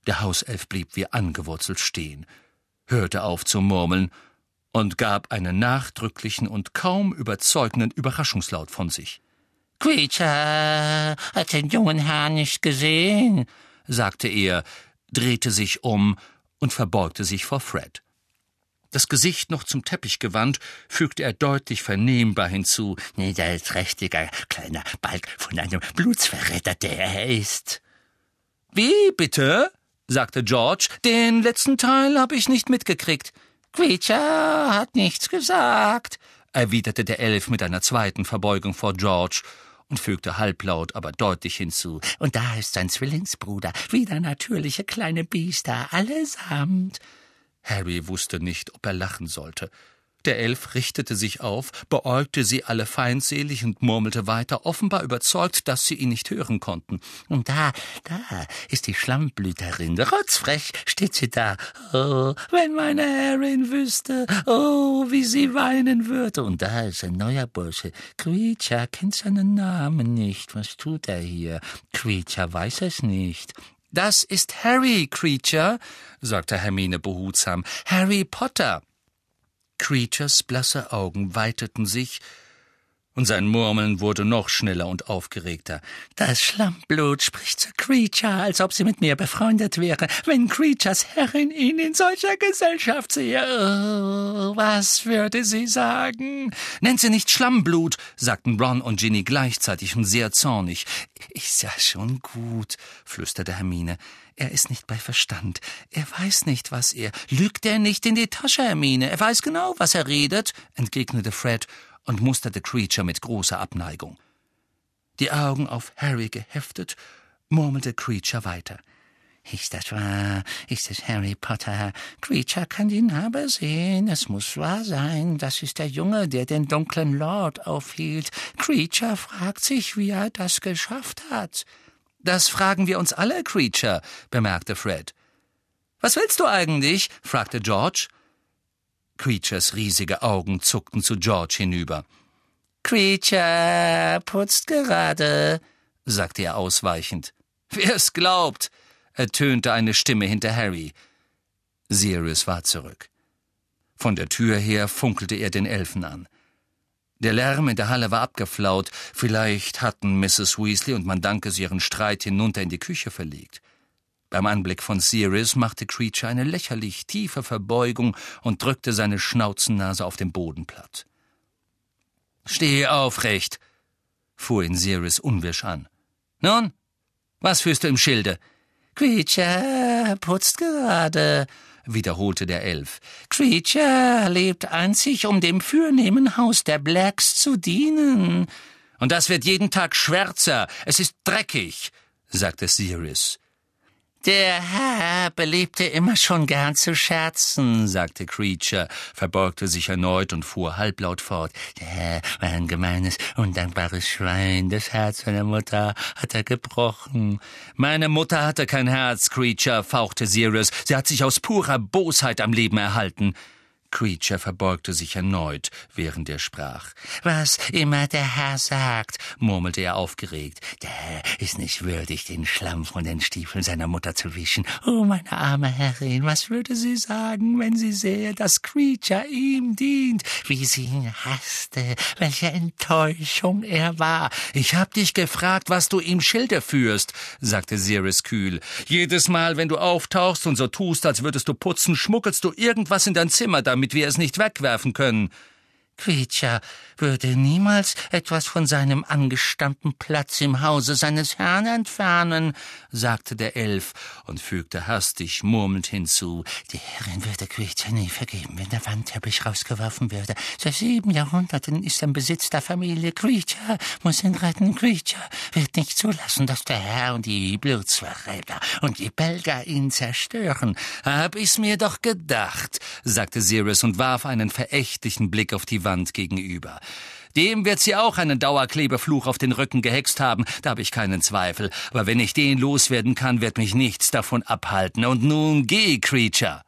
Der Hauself blieb wie angewurzelt stehen, hörte auf zu murmeln und gab einen nachdrücklichen und kaum überzeugenden Überraschungslaut von sich. »Creature hat den jungen Herrn nicht gesehen«, sagte er, drehte sich um und verbeugte sich vor Fred. Das Gesicht noch zum Teppich gewandt, fügte er deutlich vernehmbar hinzu: »Niederträchtiger kleiner Balg von einem Blutsverräter, der er ist.« »Wie, bitte?« sagte George. »Den letzten Teil habe ich nicht mitgekriegt.« »Creature hat nichts gesagt«, erwiderte der Elf mit einer zweiten Verbeugung vor George und fügte halblaut, aber deutlich hinzu: »Und da ist sein Zwillingsbruder, wieder natürliche kleine Biester, allesamt.« Harry wusste nicht, ob er lachen sollte. Der Elf richtete sich auf, beäugte sie alle feindselig und murmelte weiter, offenbar überzeugt, dass sie ihn nicht hören konnten. »Und da ist die Schlammblüterin, rotzfrech steht sie da. Oh, wenn meine Herrin wüsste, oh, wie sie weinen würde. Und da ist ein neuer Bursche. Creature kennt seinen Namen nicht. Was tut er hier? Creature weiß es nicht.« »Das ist Harry, Creature«, sagte Hermine behutsam. »Harry Potter.« Creatures blasse Augen weiteten sich, und sein Murmeln wurde noch schneller und aufgeregter. »Das Schlammblut spricht zu Creature, als ob sie mit mir befreundet wäre, wenn Creatures Herrin ihn in solcher Gesellschaft sehe. Oh, was würde sie sagen?« »Nennt sie nicht Schlammblut«, sagten Ron und Ginny gleichzeitig und sehr zornig. »Ist ja schon gut«, flüsterte Hermine. »Er ist nicht bei Verstand. Er weiß nicht, was er...« »Lügt er nicht in die Tasche, Hermine. Er weiß genau, was er redet«, entgegnete Fred und musterte Creature mit großer Abneigung. Die Augen auf Harry geheftet, murmelte Creature weiter. »Ist das wahr? Ist es Harry Potter? Creature kann die Narbe sehen. Es muss wahr sein. Das ist der Junge, der den dunklen Lord aufhielt. Creature fragt sich, wie er das geschafft hat.« »Das fragen wir uns alle, Creature«, bemerkte Fred. »Was willst du eigentlich?« fragte George. Creatures riesige Augen zuckten zu George hinüber. »Creature putzt gerade«, sagte er ausweichend. »Wer's glaubt«, ertönte eine Stimme hinter Harry. Sirius war zurück. Von der Tür her funkelte er den Elfen an. Der Lärm in der Halle war abgeflaut. Vielleicht hatten Mrs. Weasley und Mandankes ihren Streit hinunter in die Küche verlegt. Beim Anblick von Sirius machte Creature eine lächerlich tiefe Verbeugung und drückte seine Schnauzennase auf den Boden platt. »Steh aufrecht«, fuhr ihn Sirius unwirsch an. »Nun, was führst du im Schilde?« »Creature putzt gerade«, wiederholte der Elf. »Creature lebt einzig, um dem fürnehmen Haus der Blacks zu dienen.« »Und das wird jeden Tag schwärzer. Es ist dreckig«, sagte Sirius. »Der Herr beliebte immer schon gern zu scherzen«, sagte Creature, verbeugte sich erneut und fuhr halblaut fort. »Der Herr war ein gemeines, undankbares Schwein. Das Herz seiner Mutter hat er gebrochen.« »Meine Mutter hatte kein Herz, Creature«, fauchte Sirius. »Sie hat sich aus purer Bosheit am Leben erhalten.« Creature verbeugte sich erneut, während er sprach. »Was immer der Herr sagt«, murmelte er aufgeregt, »der Herr ist nicht würdig, den Schlamm von den Stiefeln seiner Mutter zu wischen. Oh, meine arme Herrin, was würde sie sagen, wenn sie sähe, dass Creature ihm dient, wie sie ihn hasste, welche Enttäuschung er war?« »Ich hab dich gefragt, was du im Schilde führst«, sagte Sirius kühl. »Jedes Mal, wenn du auftauchst und so tust, als würdest du putzen, schmuggelst du irgendwas in dein Zimmer, damit wir es nicht wegwerfen können.« »Creature würde niemals etwas von seinem angestammten Platz im Hause seines Herrn entfernen«, sagte der Elf und fügte hastig murmelnd hinzu. »Die Herrin würde Creature nie vergeben, wenn der Wandteppich rausgeworfen würde. Seit 7 Jahrhunderten ist er im Besitz der Familie. Creature muss ihn retten. Creature wird nicht zulassen, dass der Herr und die Blutsverräter und die Belger ihn zerstören.« »Hab ich's mir doch gedacht«, sagte Sirius und warf einen verächtlichen Blick auf die Wand gegenüber. »Dem wird sie auch einen Dauerklebefluch auf den Rücken gehext haben, da habe ich keinen Zweifel. Aber wenn ich den loswerden kann, wird mich nichts davon abhalten. Und nun geh, Creature!«